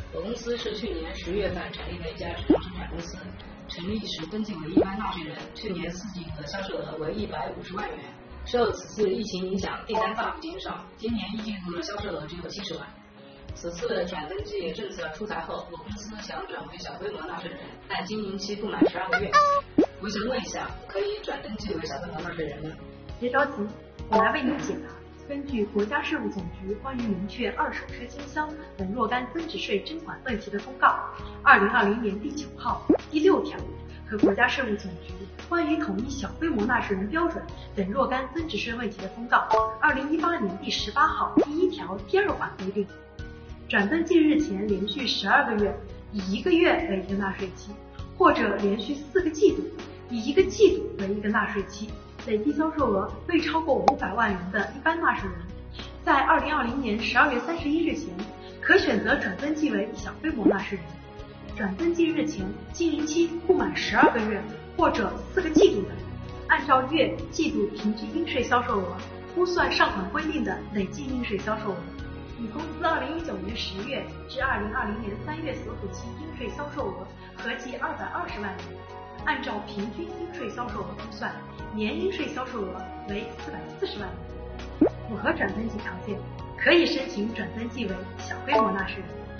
我公司是去年10月份成立的一家质量生产公司，成立时登记为一般纳税人，去年4季度的销售额为150万元。受此次疫情影响，订单大幅减少，今年1季度的销售额只有70万。此次转登记政策出台后，我公司想转为小规模纳税人，但经营期不满12个月。我想问一下，可以转登记为小规模纳税人吗？ 别着急，我来为您解答。根据国家税务总局关于明确二手车经销等若干增值税征款问题的公告，2020年第9号第6条和国家税务总局关于统一小规模纳税人标准等若干增值税问题的公告2018年第18号第1条第2款规定，转登记日前连续12个月，以1个月为一个纳税期，或者连续4个季度，以1个季度为一个纳税期，累计销售额未超过500万元的一般纳税人，在2020年12月31日前，可选择转登记为小规模纳税人。转登记日前经营期不满12个月或者4个季度的，按照月、季度平均应税销售额估算上款规定的累计应税销售额，以公司2019年10月至2020年3月所属期应税销售额合计220万元，按照平均应税销售额估算，年应税销售额为440万元。符合转登记条件，可以申请转登记为小规模纳税人。